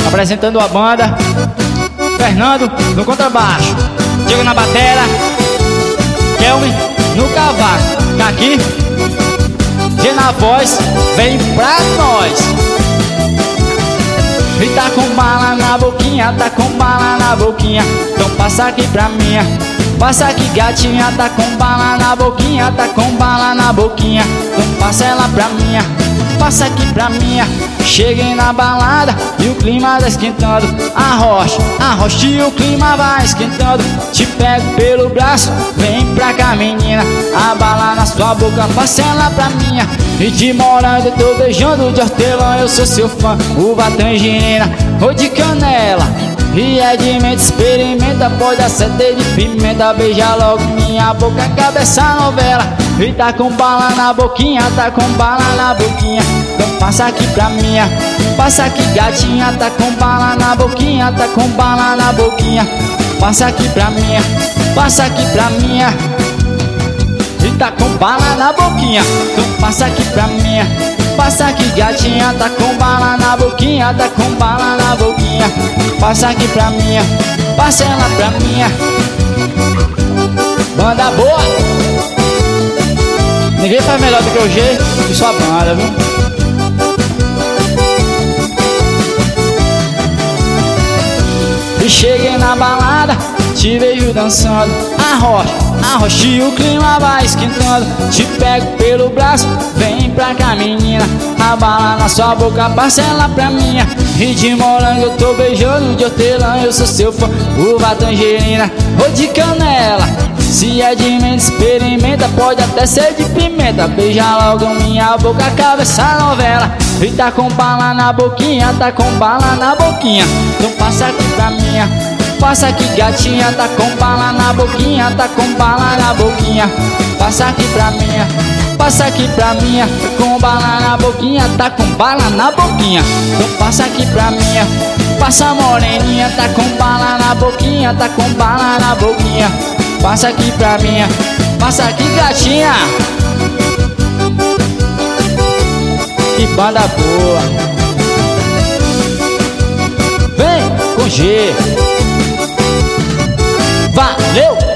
Apresentando a banda, Fernando no contrabaixo, Diego na batera, Kelvin no cavaco, aqui, G na voz, vem pra nós. E tá com bala na boquinha, tá com bala na boquinha, então passa aqui pra minha. Passa aqui gatinha, tá com bala na boquinha, tá com bala na boquinha, então passa ela pra minha. Passa aqui pra minha. Cheguei na balada e o clima tá esquentando. Arrocha e o clima vai esquentando. Te pego pelo braço, vem pra cá menina. A bala na sua boca, passa ela pra minha. E de morango eu tô beijando, de hortelã eu sou seu fã. Uva, tangerina ou de canela, e é de menta, experimenta, pode acender de pimenta. Beija logo minha boca, cabeça novela. E tá com bala na boquinha, tá com bala na boquinha, então passa aqui pra minha. Passa aqui gatinha, tá com bala na boquinha, tá com bala na boquinha, passa aqui pra minha. Passa aqui pra minha. E tá com bala na boquinha, então passa aqui pra minha. Passa aqui gatinha, tá com bala na boquinha, tá com bala na boquinha, passa aqui pra minha. Passa ela pra minha. Banda boa, ninguém faz melhor do que o G e sua banda, viu? E cheguei na balada, te vejo dançando. Arrocha e o clima vai esquentando. Te pego pelo braço, vem pra cá menina. A bala na sua boca, passa ela pra minha. E de morango eu tô beijando, de hortelã eu sou seu fã. Uva, tangerina ou de canela, se é de menta, experimenta, pode até ser de pimenta. Beija logo minha boca, cabeça novela. E tá com bala na boquinha, tá com bala na boquinha, então passa aqui pra minha. Passa aqui gatinha, tá com bala na boquinha, tá com bala na boquinha, passa aqui pra minha. Passa aqui pra minha, tá com bala na boquinha, tá com bala na boquinha, então passa aqui pra minha. Passa moreninha, tá com bala na boquinha, tá com bala na boquinha, passa aqui pra minha. Passa aqui gatinha. Que banda boa. Vem com G. Valeu!